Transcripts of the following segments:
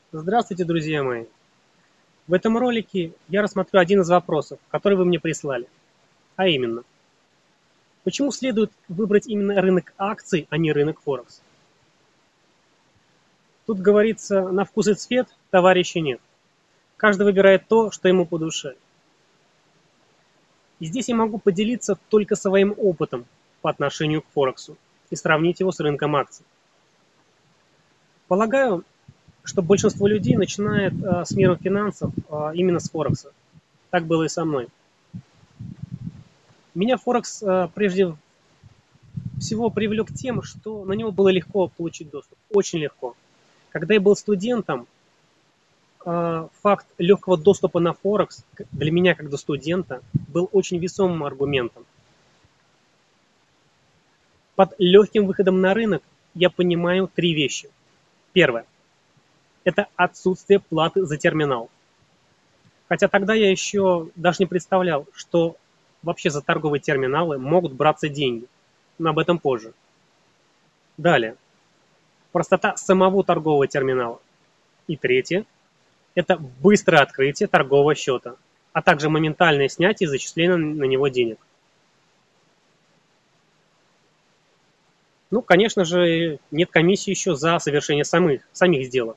Здравствуйте, друзья мои! В этом ролике я рассмотрю один из вопросов, который вы мне прислали. А именно, почему следует выбрать именно рынок акций, а не рынок Форекс? Тут говорится, на вкус и цвет товарища нет. Каждый выбирает то, что ему по душе. И здесь я могу поделиться только своим опытом по отношению к Форексу и сравнить его с рынком акций. Полагаю, что большинство людей начинает с мира финансов именно с Форекса. Так было и со мной. Меня Форекс прежде всего привлек тем, что на него было легко получить доступ. Очень легко. Когда я был студентом, факт легкого доступа на Форекс для меня, как для студента, был очень весомым аргументом. Под легким выходом на рынок я понимаю три вещи. Первое. Это отсутствие платы за терминал. Хотя тогда я еще даже не представлял, что вообще за торговые терминалы могут браться деньги. Но об этом позже. Далее. Простота самого торгового терминала. И третье. Это быстрое открытие торгового счета, а также моментальное снятие и зачисление на него денег. Ну, конечно же, нет комиссии еще за совершение самих сделок.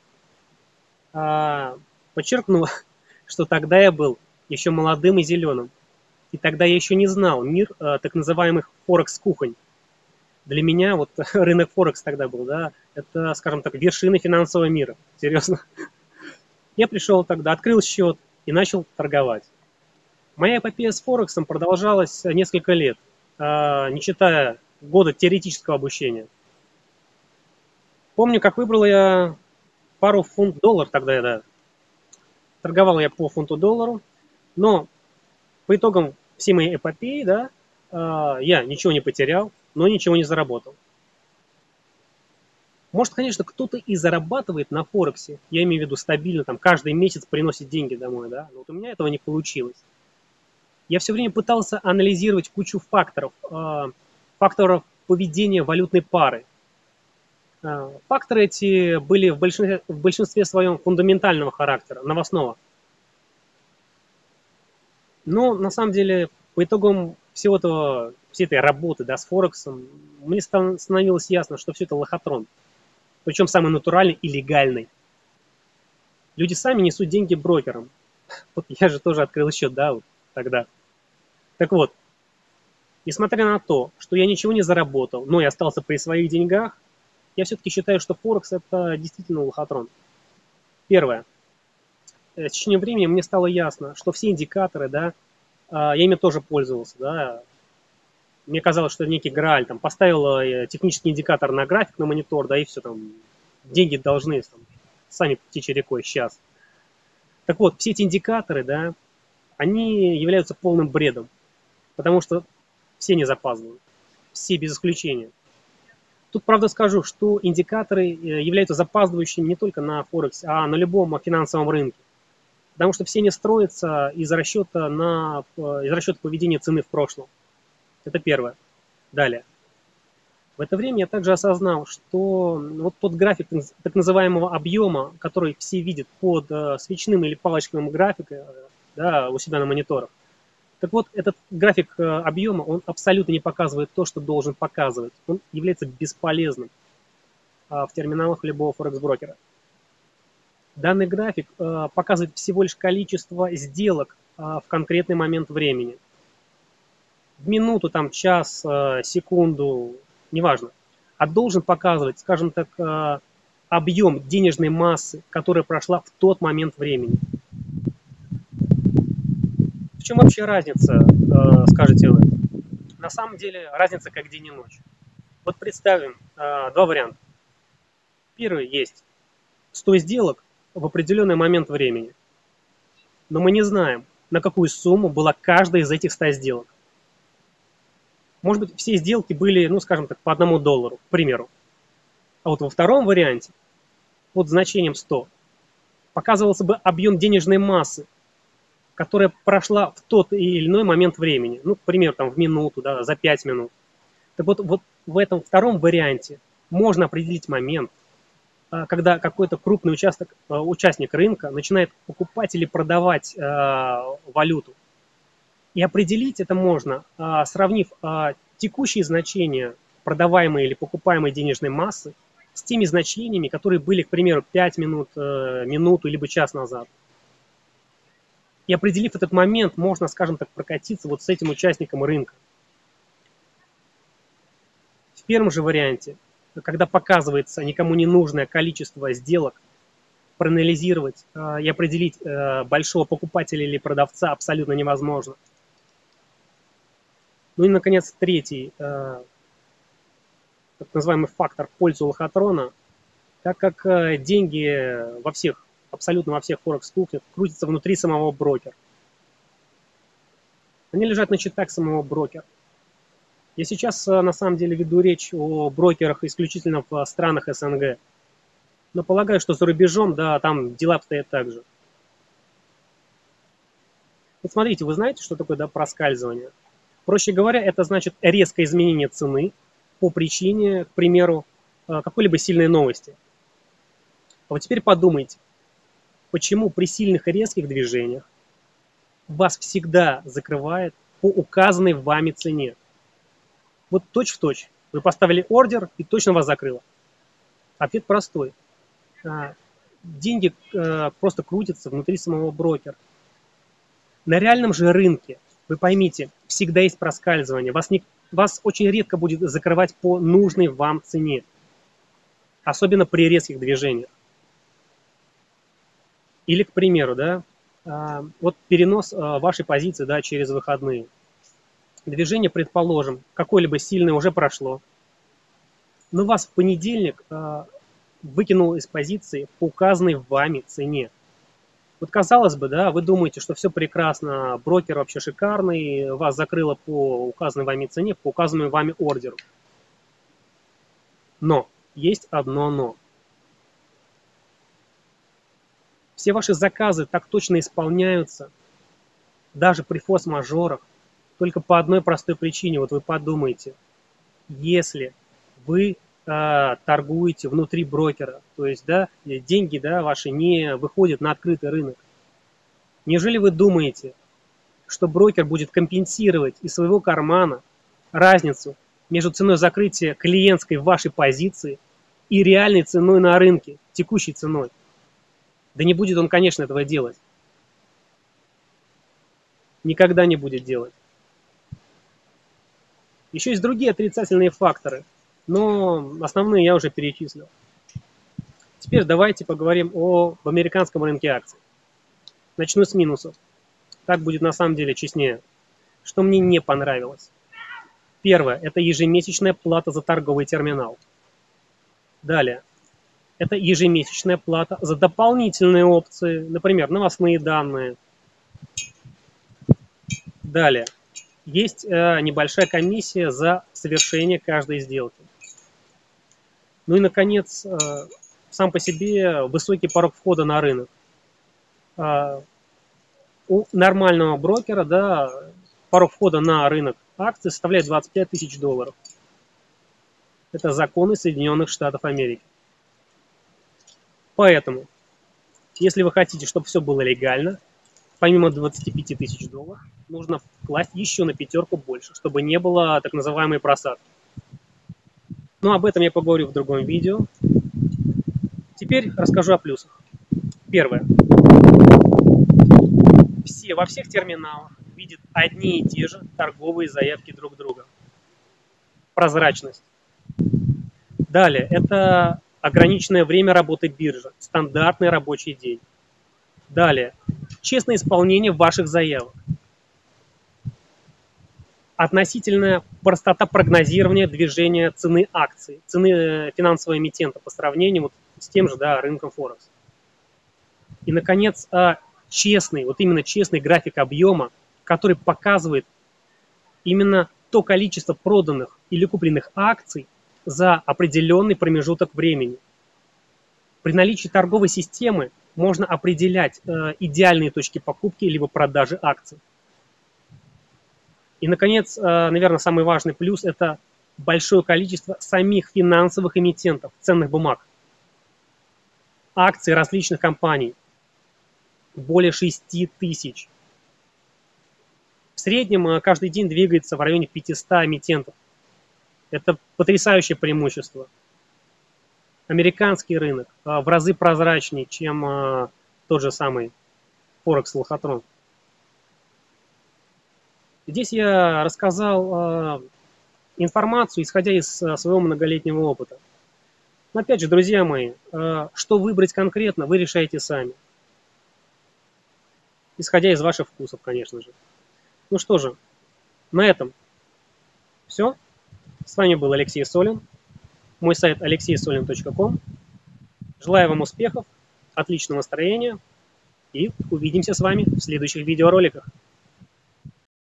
Подчеркну, что тогда я был еще молодым и зеленым. И тогда я еще не знал мир так называемых Форекс-кухонь. Для меня вот рынок Форекс тогда был, да, это, скажем так, вершина финансового мира. Серьезно. Я пришел тогда, открыл счет и начал торговать. Моя эпопея с Форексом продолжалась несколько лет, не считая года теоретического обучения. Помню, как выбрал я пару фунт-доллар тогда, да. Торговал я по фунту-доллару, но по итогам всей моей эпопеи, да, я ничего не потерял, но ничего не заработал. Может, конечно, кто-то и зарабатывает на Форексе, я имею в виду стабильно, там, каждый месяц приносит деньги домой, да, но вот у меня этого не получилось. Я все время пытался анализировать кучу факторов, факторов поведения валютной пары. Факторы эти были в большинстве своем фундаментального характера, новостного. Но на самом деле по итогам всей этой работы, да, с Форексом, мне становилось ясно, что все это лохотрон. Причем самый натуральный и легальный. Люди сами несут деньги брокерам. Вот я же тоже открыл счет, да, вот тогда. Так вот, несмотря на то, что я ничего не заработал, но и остался при своих деньгах, я все-таки считаю, что Форекс это действительно лохотрон. Первое. С течением времени мне стало ясно, что все индикаторы, да, я ими тоже пользовался, да. Мне казалось, что это некий грааль, там, поставил технический индикатор на график, на монитор, да, и все, там, деньги должны там, сами птичьей рекой сейчас. Так вот, все эти индикаторы, да, они являются полным бредом, потому что все не запаздывают, все без исключения. Тут, правда, скажу, что индикаторы являются запаздывающими не только на Форексе, а на любом финансовом рынке. Потому что все они строятся из расчета поведения цены в прошлом. Это первое. Далее. В это время я также осознал, что вот тот график так называемого объема, который все видят под свечным или палочковым графиком, да, у себя на мониторах, так вот, этот график объема, он абсолютно не показывает то, что должен показывать. Он является бесполезным в терминалах любого форекс-брокера. Данный график показывает всего лишь количество сделок в конкретный момент времени. В минуту, там, час, секунду, неважно. А должен показывать, скажем так, объем денежной массы, которая прошла в тот момент времени. В чем вообще разница, скажете вы? На самом деле разница как день и ночь. Вот представим два варианта. Первый есть 100 сделок в определенный момент времени. Но мы не знаем, на какую сумму была каждая из этих 100 сделок. Может быть, все сделки были, ну, скажем так, по $1, к примеру. А вот во втором варианте, под значением 100, показывался бы объем денежной массы, которая прошла в тот или иной момент времени. Ну, к примеру, там, в минуту, да, за 5 минут. Так вот в этом втором варианте можно определить момент, когда какой-то крупный участник рынка начинает покупать или продавать валюту. И определить это можно, сравнив текущие значения продаваемой или покупаемой денежной массы с теми значениями, которые были, к примеру, 5 минут, минуту, либо час назад. И определив этот момент, можно, скажем так, прокатиться вот с этим участником рынка. В первом же варианте, когда показывается никому не нужное количество сделок, проанализировать и определить большого покупателя или продавца абсолютно невозможно. Ну и, наконец, третий, так называемый фактор в пользу лохотрона, так как деньги абсолютно во всех форекс-кухнях крутятся внутри самого брокера. Они лежат на счетах самого брокера. Я сейчас, на самом деле, веду речь о брокерах исключительно в странах СНГ. Но полагаю, что за рубежом, да, там дела обстоят так же. Вот смотрите, вы знаете, что такое, да, проскальзывание? Проще говоря, это значит резкое изменение цены по причине, к примеру, какой-либо сильной новости. А вот теперь подумайте, почему при сильных и резких движениях вас всегда закрывает по указанной вами цене? Вот точь-в-точь. Вы поставили ордер, и точно вас закрыло. Ответ простой. Деньги просто крутятся внутри самого брокера. На реальном же рынке, вы поймите, всегда есть проскальзывание. Вас очень редко будет закрывать по нужной вам цене. Особенно при резких движениях. Или, к примеру, да, вот перенос вашей позиции, да, через выходные. Движение, предположим, какое-либо сильное уже прошло. Но вас в понедельник выкинул из позиции по указанной вами цене. Вот казалось бы, да, вы думаете, что все прекрасно, брокер вообще шикарный, вас закрыло по указанной вами цене, по указанному вами ордеру. Но, есть одно но. Все ваши заказы так точно исполняются, даже при форс-мажорах, только по одной простой причине. Вот вы подумайте, если вы торгуете внутри брокера, то есть, да, деньги, да, ваши не выходят на открытый рынок. Неужели вы думаете, что брокер будет компенсировать из своего кармана разницу между ценой закрытия клиентской вашей позиции и реальной ценой на рынке, текущей ценой? Да не будет он, конечно, этого делать. Никогда не будет делать. Еще есть другие отрицательные факторы, но основные я уже перечислил. Теперь давайте поговорим об американском рынке акций. Начну с минусов. Так будет на самом деле честнее. Что мне не понравилось. Первое – это ежемесячная плата за торговый терминал. Далее. Это ежемесячная плата за дополнительные опции, например, новостные данные. Далее. Есть небольшая комиссия за совершение каждой сделки. Ну и, наконец, сам по себе высокий порог входа на рынок. У нормального брокера, да, порог входа на рынок акций составляет $25 тысяч. Это законы Соединенных Штатов Америки. Поэтому, если вы хотите, чтобы все было легально, помимо $25 тысяч, нужно класть еще на пятерку больше, чтобы не было так называемой просадки. Но об этом я поговорю в другом видео. Теперь расскажу о плюсах. Первое. Во всех терминалах видят одни и те же торговые заявки друг друга. Прозрачность. Далее. Это ограниченное время работы биржи. Стандартный рабочий день. Далее. Честное исполнение ваших заявок. Относительная простота прогнозирования движения цены акций, цены финансового эмитента по сравнению с тем же, да, рынком Форекс. И, наконец, честный, вот именно честный график объема, который показывает именно то количество проданных или купленных акций за определенный промежуток времени. При наличии торговой системы можно определять идеальные точки покупки либо продажи акций. И, наконец, наверное, самый важный плюс – это большое количество самих финансовых эмитентов, ценных бумаг. акций различных компаний. Более 6000. В среднем каждый день двигается в районе 500 эмитентов. Это потрясающее преимущество. Американский рынок в разы прозрачнее, чем тот же самый Форекс Лохотрон. Здесь я рассказал информацию, исходя из своего многолетнего опыта. Но опять же, друзья мои, что выбрать конкретно, вы решаете сами. Исходя из ваших вкусов, конечно же. Ну что же, на этом все. С вами был Алексей Солин. Мой сайт alexeysolin.com. Желаю вам успехов, отличного настроения и увидимся с вами в следующих видеороликах.